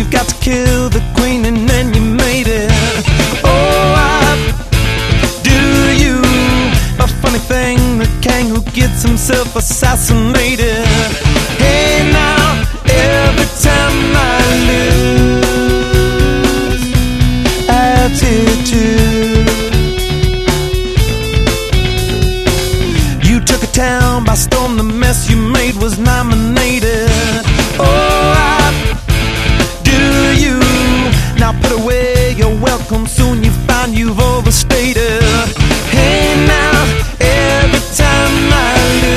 got to kill the queen and then you made it. Oh, I do you. A funny thing, the king who gets himself assassinated. Hey now, every time I lose attitude. You took a town by storm, the mess you made was nominated. Oh, I do you. Now put away your welcome, soon you find you've overstated. Hey now, every time I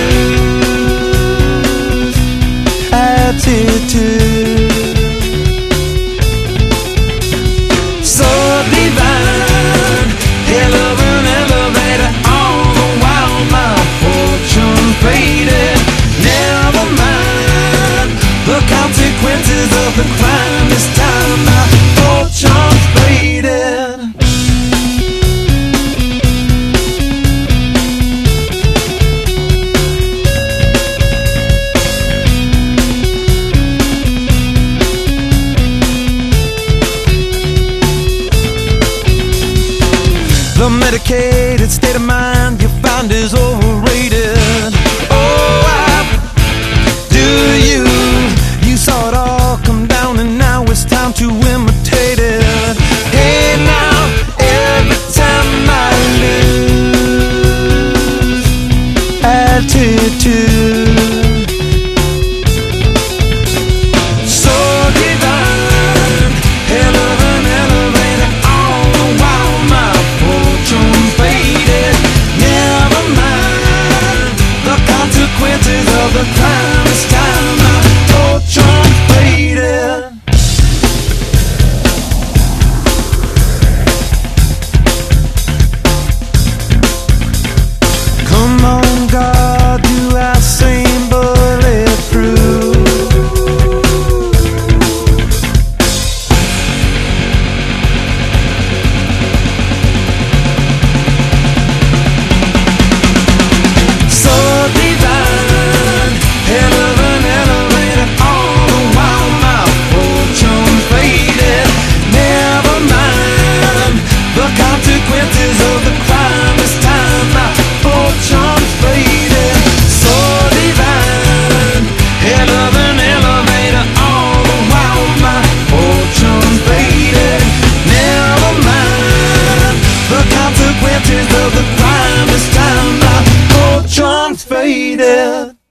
lose attitude. So divine, hell of an elevator, all the while my fortune faded. Never mind the consequences of the crime, this time my fortune faded. The medicated state of mind you find is overrated. Oh, I do you. You saw it all come down and now it's time to imitate it. Hey now, every time I lose attitude. So divine, hell of an elevator, all the while my fortune faded. Never mind the consequences of the crime, this time my fortune faded. Come on, God, do I seem bulletproof? So divine, hell of an elevator, all the while my fortune faded. Never mind the consequences of the crime, this time my fortune faded. So divine, hell of an elevator, all the while my fortune faded. Never mind the consequences of the crime, this time my fortune faded.